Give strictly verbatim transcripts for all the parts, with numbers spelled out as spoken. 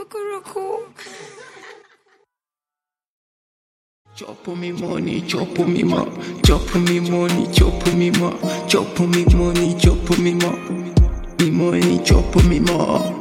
Chop on me money, chop on me more. Chop on me money, chop on me more. Chop on me money, chop on me more. Me money, chop on me more.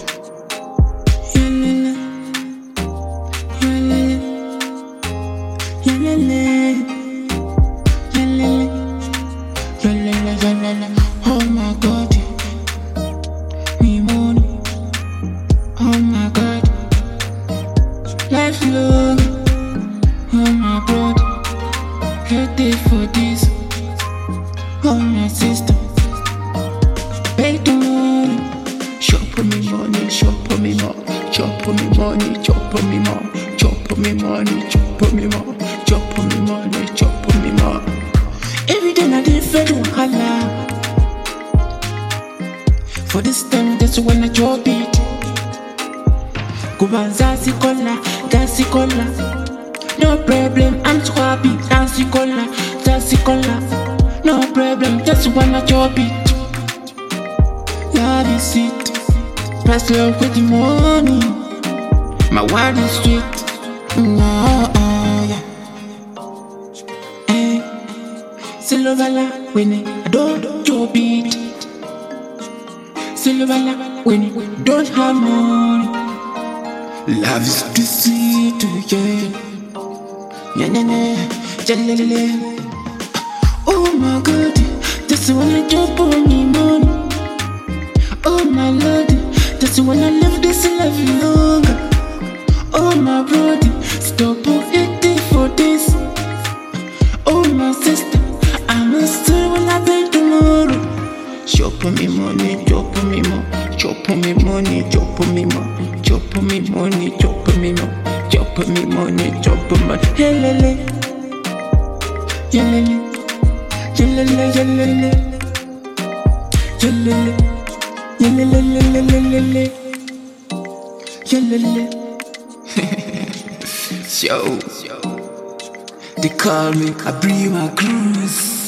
Oh my God, me money. Oh my God, life long. Oh my brother, headache for this. Oh my sister, pay the money. Chop on me money, chop on me more. Chop on me money, chop on me more. Chop on me money, chop on me more. Chop on me money, chop on me more. Every day I different wahala. For this time, that's when I drop it. Go banzazi kola, dansi kola. No problem, I'm too happy. Dansi kola, dansi kola. No problem, just wanna chop it. Love is it. Press love with the money. My word is sweet. No, oh, yeah. Hey, Silvala, when I don't chop it. Silvala, when I don't have money. Love is too sweet, yeah. Yeah, yeah, yeah, yeah. Oh my God, just wanna drop on me money. Oh my Lord, just wanna live this life longer. Oh my brother, stop waiting for this. Oh my sister, I must still wanna pay tomorrow. Chop on me money, chop on me more. Chop on me money, chop on me more. Chop on me money, chop on me more. Chop on me money, chop on my helele, helele, helele, helele, helele, helele, helele, helele. Yo, they call me Abrima Cruz.